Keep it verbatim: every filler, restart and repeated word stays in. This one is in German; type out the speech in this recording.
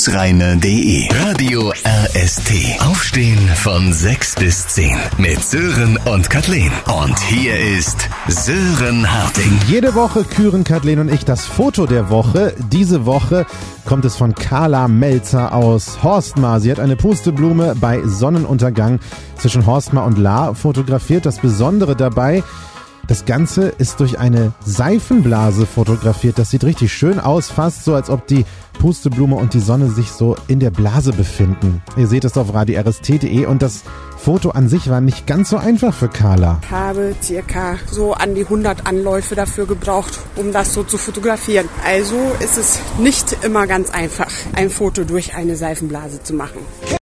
Reine punkt de. Radio R S T. Aufstehen von sechs bis zehn mit Sören und Kathleen. Und hier ist Sören Harting. Jede Woche küren Kathleen und ich das Foto der Woche. Diese Woche kommt es von Carla Melzer aus Horstmar. Sie hat eine Pusteblume bei Sonnenuntergang zwischen Horstmar und Lahr fotografiert. Das Besondere dabei: das Ganze ist durch eine Seifenblase fotografiert. Das sieht richtig schön aus, fast so, als ob die Pusteblume und die Sonne sich so in der Blase befinden. Ihr seht es auf radio r s t punkt de und das Foto an sich war nicht ganz so einfach für Carla. Ich habe circa so an die hundert Anläufe dafür gebraucht, um das so zu fotografieren. Also ist es nicht immer ganz einfach, ein Foto durch eine Seifenblase zu machen.